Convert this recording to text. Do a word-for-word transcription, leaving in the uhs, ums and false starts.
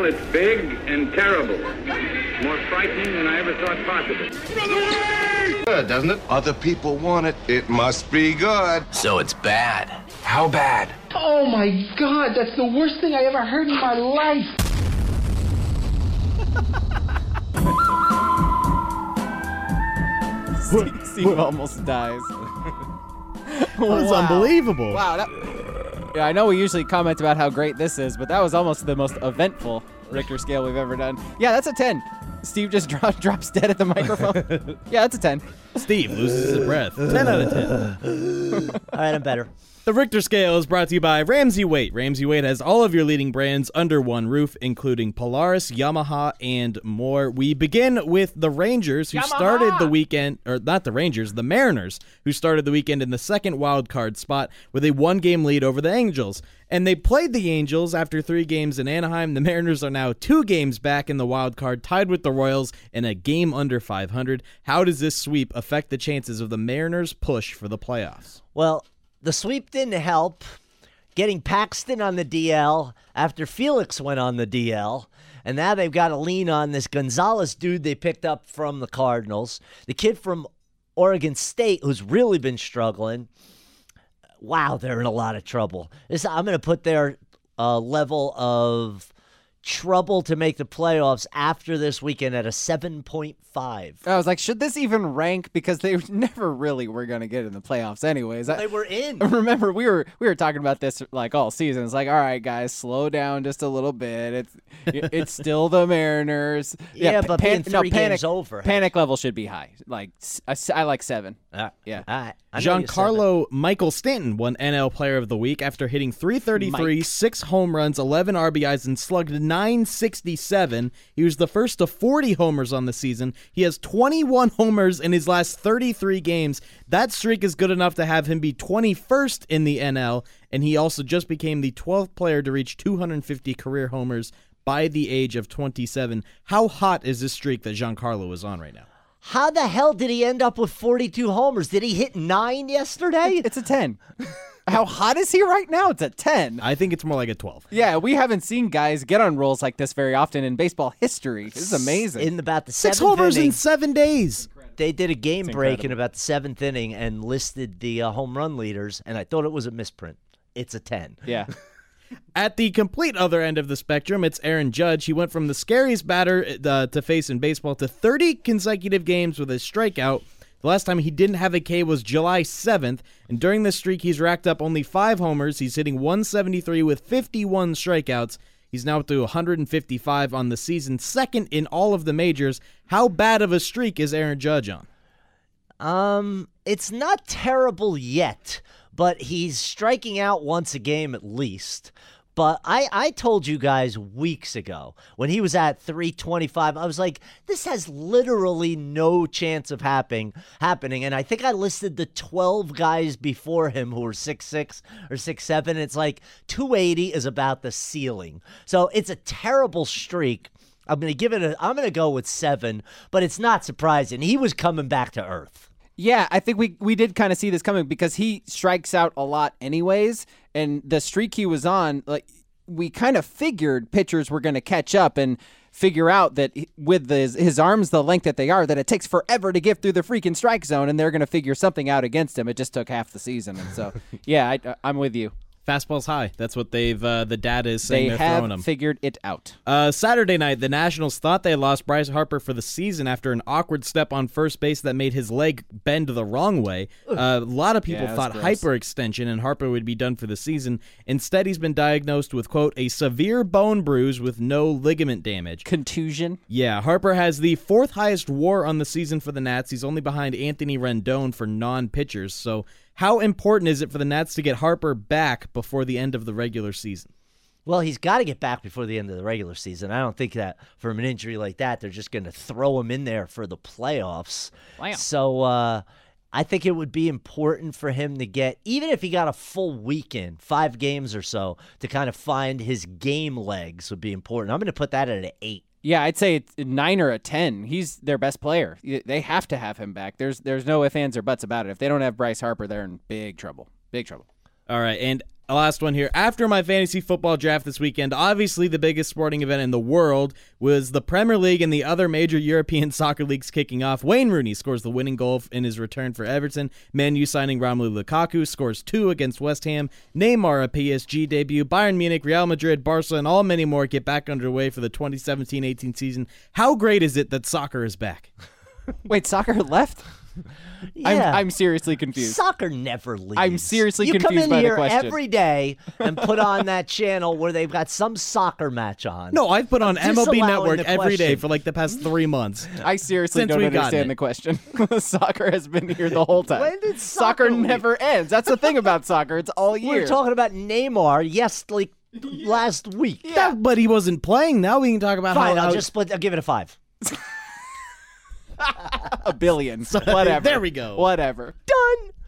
Well, it's big and terrible. More frightening than I ever thought possible. Good, doesn't it? Other people want it. It must be good. So it's bad. How bad? Oh my God, that's the worst thing I ever heard in my life. Steve, Steve almost dies. That was wow. unbelievable. Wow. That, yeah, I know we usually comment about how great this is, but that was almost the most eventful Richter scale we've ever done. Yeah, that's a ten. Steve just dro- drops dead at the microphone. Yeah, that's a ten. Steve loses his breath. ten out of ten. All right, I'm better. The Richter scale is brought to you by Ramsey Weight. Ramsey Weight has all of your leading brands under one roof, including Polaris, Yamaha, and more. We begin with the Rangers, who Yamaha! started the weekend, or not the Rangers, the Mariners, who started the weekend in the second wild card spot with a one-game lead over the Angels. And they played the Angels after three games in Anaheim. The Mariners are now two games back in the wild card, tied with the Royals and a game under five hundred. How does this sweep affect the chances of the Mariners' push for the playoffs? Well, the sweep didn't help. Getting Paxton on the D L after Felix went on the D L. And now they've got to lean on this Gonzalez dude they picked up from the Cardinals. The kid from Oregon State who's really been struggling. Wow, they're in a lot of trouble. This, I'm going to put their uh, level of trouble to make the playoffs after this weekend at a seven point five. I was like, should this even rank? Because they never really were going to get in the playoffs anyways. Well, they were in. Remember, we were we were talking about this like all season. It's like, all right, guys, slow down just a little bit. It's it's still the Mariners. Yeah, yeah but pan- three no, panic, games over. Panic level should be high. Like I, I like seven. Uh, yeah. All right. Giancarlo Michael Stanton won N L Player of the Week after hitting three thirty-three, Mike. six home runs, eleven R B Is, and slugged nine sixty-seven. He was the first to forty homers on the season. He has twenty-one homers in his last thirty-three games. That streak is good enough to have him be twenty-first in the N L, and he also just became the twelfth player to reach two hundred fifty career homers by the age of twenty-seven. How hot is this streak that Giancarlo is on right now? How the hell did he end up with forty-two homers? Did he hit nine yesterday? It's a ten. How hot is he right now? It's a ten. I think it's more like a twelve. Yeah, we haven't seen guys get on rolls like this very often in baseball history. This is amazing. In about the Six seventh homers inning, in seven days. They did a game break in about the seventh inning and listed the uh, home run leaders, and I thought it was a misprint. It's a ten. Yeah. At the complete other end of the spectrum, it's Aaron Judge. He went from the scariest batter uh, to face in baseball to thirty consecutive games with a strikeout. The last time he didn't have a K was July seventh, and during this streak, he's racked up only five homers. He's hitting one seventy-three with fifty-one strikeouts. He's now up to one hundred fifty-five on the season, second in all of the majors. How bad of a streak is Aaron Judge on? Um, it's not terrible yet, but he's striking out once a game at least. But I, I told you guys weeks ago when he was at three twenty-five, I was like, this has literally no chance of happening. happening. And I think I listed the twelve guys before him who were six six or six seven. It's like two eighty is about the ceiling. So it's a terrible streak. I'm going to give it a, I'm going to go with seven, but it's not surprising. He was coming back to earth. Yeah, I think we, we did kind of see this coming because he strikes out a lot anyways, and the streak he was on, like we kind of figured pitchers were going to catch up and figure out that with his, his arms the length that they are, that it takes forever to get through the freaking strike zone, and they're going to figure something out against him. It just took half the season, and so, yeah, I, I'm with you. Fastball's high. That's what they've, uh, the data is saying they they're throwing them. They have figured it out. Uh, Saturday night, the Nationals thought they lost Bryce Harper for the season after an awkward step on first base that made his leg bend the wrong way. Uh, a lot of people yeah, thought gross. hyperextension and Harper would be done for the season. Instead, he's been diagnosed with, quote, a severe bone bruise with no ligament damage. Contusion? Yeah, Harper has the fourth highest WAR on the season for the Nats. He's only behind Anthony Rendon for non-pitchers, so how important is it for the Nats to get Harper back before the end of the regular season? Well, he's got to get back before the end of the regular season. I don't think that from an injury like that, they're just going to throw him in there for the playoffs. Wow. So uh, I think it would be important for him to get, even if he got a full weekend, five games or so, to kind of find his game legs would be important. I'm going to put that at an eight. Yeah, I'd say it's a nine or a ten. He's their best player. They have to have him back. There's there's no ifs, ands, or buts about it. If they don't have Bryce Harper, they're in big trouble. Big trouble. All right, and last one here. After my fantasy football draft this weekend, obviously the biggest sporting event in the world was the Premier League and the other major European soccer leagues kicking off. Wayne Rooney scores the winning goal in his return for Everton. Man U signing Romelu Lukaku scores two against West Ham. Neymar a P S G debut. Bayern Munich, Real Madrid, Barca, and all many more get back underway for the twenty seventeen eighteen season. How great is it that soccer is back? Wait, soccer left? Yeah. I'm, I'm seriously confused. Soccer never leaves. I'm seriously you confused come in by the here question. every day and put on that channel where they've got some soccer match on. No, I've put on M L B disallowing Network the every day question. for like the past three months. I seriously Since don't we've gotten understand it. the question. Soccer has been here the whole time. When did soccer soccer leave? never ends. That's the thing about soccer. It's all year. We're talking about Neymar, yes, like last week. Yeah, but he wasn't playing. Now we can talk about Fine, how. I'll how- just split. I'll give it a five. a billion. Whatever. There we go. Whatever. Done.